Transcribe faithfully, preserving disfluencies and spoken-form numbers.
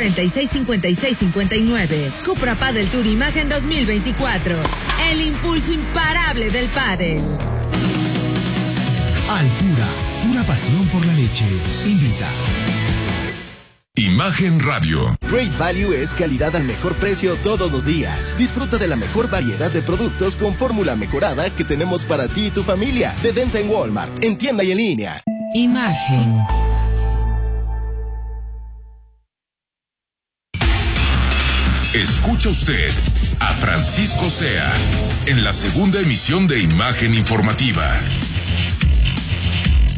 cincuenta y seis, cincuenta y seis, cincuenta y nueve. Cupra Padel Tour Imagen dos mil veinticuatro. El impulso imparable del pádel. Alpura, pura pasión por la leche. Invita. Imagen Radio. Great Value es calidad al mejor precio todos los días. Disfruta de la mejor variedad de productos con fórmula mejorada que tenemos para ti y tu familia. De venta en Walmart, en tienda y en línea. Imagen. Escucha usted a Francisco Sea en la segunda emisión de Imagen Informativa.